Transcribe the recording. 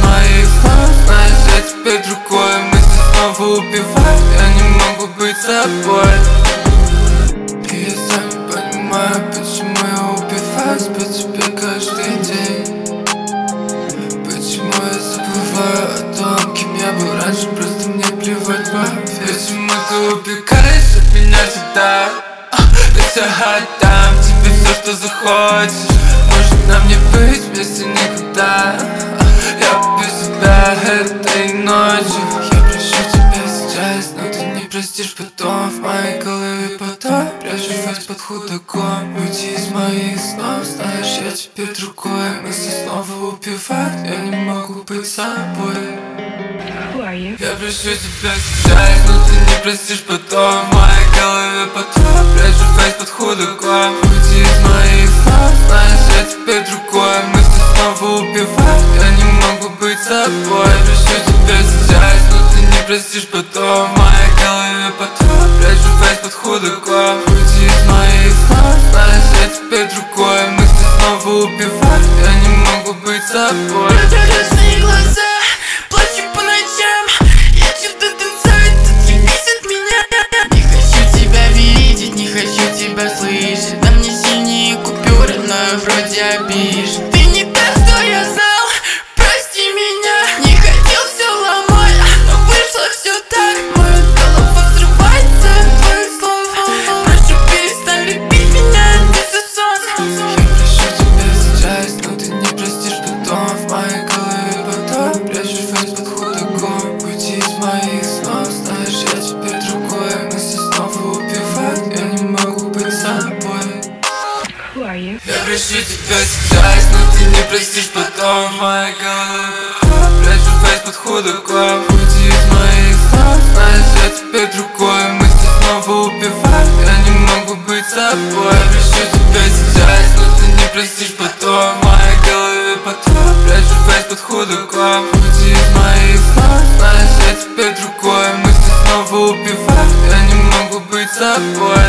моих снов, знаешь, я теперь другой. Мысли снова убивают, я не могу быть собой. И я сам не понимаю, почему я убиваюсь по тебе каждый день. Почему я забываю о том, кем я был раньше, просто мне плевать вовсе. Почему ты убегаешь от меня всегда? Ведь я отдам тебе все, что захочешь. Может нам не быть вместе никогда. Я убью себя этой ночью. Я прощу тебя сейчас, но ты не простишь потом. В моей голове потом прячу фейс под худаком. Уйди из моих снов, знаешь, я теперь другой. Мысли снова убивают, я не могу быть собой. Я прощу тебя сейчас, но ты не простишь потом. В моей голове потом прячу фейс под худаком. Уйди из моих снов, знаешь, я теперь другой. Мысли снова убивают, я не могу быть собой. Я прощу тебя сейчас, но ты не простишь потом. В моей голове потом прячу фейс под худаком. Уйди из моих снов, знаешь, я теперь другой. Мысли снова убивают, я не могу быть собой. Красные глаза, плачу по ночам. Я что-то танцую, тут не бесит меня. Не хочу тебя видеть, не хочу тебя слышать. На мне синие купюры, но вроде обижен. Ты не та, что я знал, прости меня. Не хотел все ломать, но вышло все так. Моя голова взрывается от твоих слов. Прошу, перестань любить меня, это сон. Я прощу тебя сейчас, но ты не простишь потом. В моей голове потом прячу фейс под худаком. Уйди из моих снов, знаешь, я теперь другой. Мысли снова убивают, я не могу быть собой. Я прощу тебя сейчас, но ты не простишь потом. В моей голове потом прячу фейс под худаком. Уйди из моих снов, знаешь, я теперь другой. Мысли снова убивают, я не могу быть собой. Я прощу тебя сейчас, но ты не простишь потом. В моей голове потом прячу фейс под худаком. Уйди из моих снов, знаешь, я теперь другой. Мысли снова убивают, я не могу быть собой.